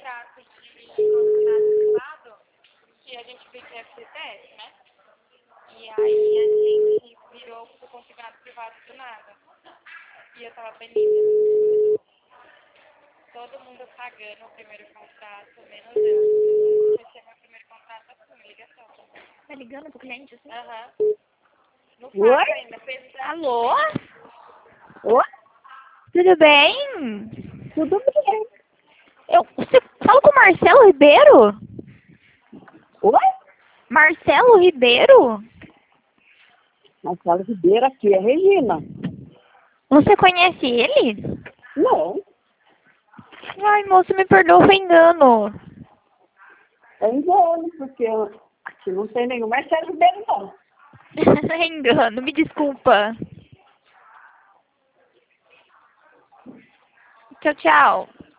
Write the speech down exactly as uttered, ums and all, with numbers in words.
contrato de contrato privado que a gente veio de F T S, né? E aí a gente virou pro consignado privado do nada. E eu tava banida. Todo mundo pagando o primeiro contrato, menos eu. Esse é meu primeiro contrato assim, ligação. Tá ligando pro cliente assim? Aham. Não Oi? faço ainda, pensa. Alô? Oi? Tudo bem? Tudo bem. Eu, você fala com o Marcelo Ribeiro? Oi? Marcelo Ribeiro? Marcelo Ribeiro aqui, é Regina. Você conhece ele? Não, Ai, moço, me perdoa, foi engano. é engano, porque aqui não tem nenhum Marcelo Ribeiro, não. É engano, me desculpa. Tchau, tchau.